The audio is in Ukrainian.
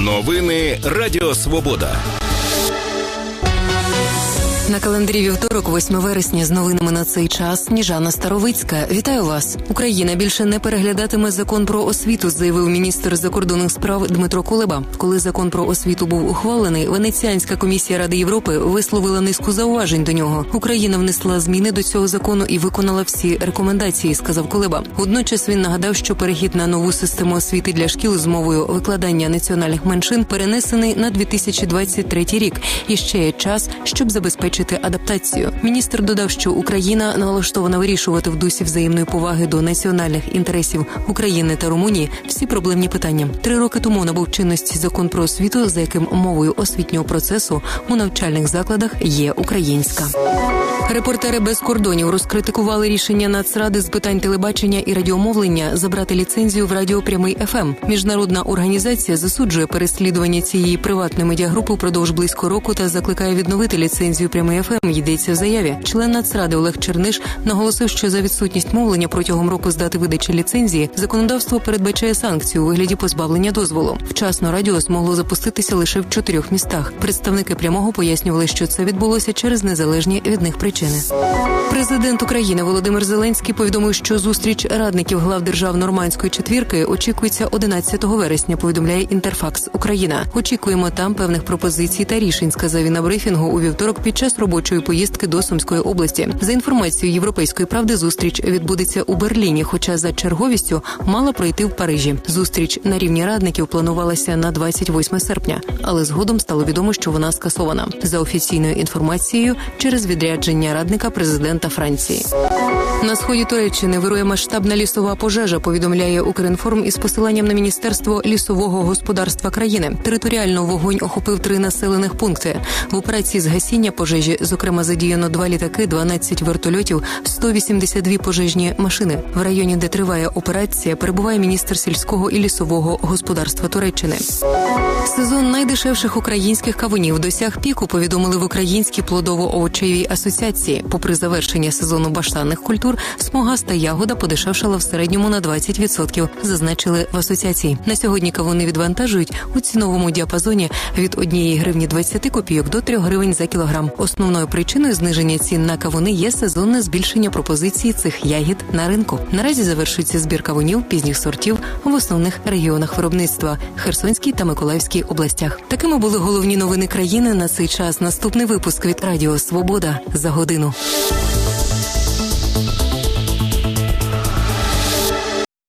Новини Радіо Свобода. На календарі вівторок, 8 вересня, з новинами на цей час Сніжана Старовицька. Вітаю вас. Україна більше не переглядатиме закон про освіту, заявив міністр закордонних справ Дмитро Кулеба. Коли закон про освіту був ухвалений, Венеціанська комісія Ради Європи висловила низку зауважень до нього. Україна внесла зміни до цього закону і виконала всі рекомендації, сказав Кулеба. Водночас він нагадав, що перехід на нову систему освіти для шкіл з мовою викладання національних меншин перенесений на 2023 рік. І ще є час, щоб забезпечити адаптацію. Міністр додав, що Україна налаштована вирішувати в дусі взаємної поваги до національних інтересів України та Румунії всі проблемні питання. 3 роки тому набув чинності закон про освіту, за яким мовою освітнього процесу у навчальних закладах є українська. Репортери без кордонів розкритикували рішення Нацради з питань телебачення і радіомовлення забрати ліцензію в радіо «Прямий ФМ». Міжнародна організація засуджує переслідування цієї приватної медіагрупи впродовж близько року та закликає відновити ліцензію «Прямий ФМ», йдеться в заяві. Член Нацради Олег Черниш наголосив, що за відсутність мовлення протягом року з дати видачі ліцензії законодавство передбачає санкцію у вигляді позбавлення дозволу. Вчасно радіо змогло запуститися лише в 4 містах. Представники «Прямого» пояснювали, що це відбулося через незалежні від них причини. Президент України Володимир Зеленський повідомив, що зустріч радників глав держав Нормандської четвірки очікується 11 вересня, повідомляє Інтерфакс Україна. Очікуємо там певних пропозицій та рішень, сказав він на брифінгу у вівторок під час робочої поїздки до Сумської області. За інформацією Європейської правди, зустріч відбудеться у Берліні, хоча за черговістю мала пройти в Парижі. Зустріч на рівні радників планувалася на 28 серпня, але згодом стало відомо, що вона скасована. За офіційною інформацією, через відрядження радника президента Франції. На сході Туреччини вирує масштабна лісова пожежа, повідомляє Укрінформ із посиланням на Міністерство лісового господарства країни. Територіально вогонь охопив 3 населених пункти. В операції з гасіння пожежі, зокрема, задіяно 2 літаки, 12 вертольотів, 182 пожежні машини. В районі, де триває операція, перебуває міністр сільського і лісового господарства Туреччини. Сезон найдешевших українських кавунів досяг піку, повідомили в Українській плодово-овочевій асоціації. Попри завершення сезону баштанних культур, смугаста ягода подешевшала в середньому на 20%, зазначили в асоціації. На сьогодні кавуни відвантажують у ціновому діапазоні від 1 гривні 20 копійок до 3 гривень за кілограм. Основною причиною зниження цін на кавуни є сезонне збільшення пропозиції цих ягід на ринку. Наразі завершується збір кавунів пізніх сортів в основних регіонах виробництва – Херсонській та Миколаївській областях. Такими були головні новини країни на цей час. Наступний випуск від Радіо Свобода за годину.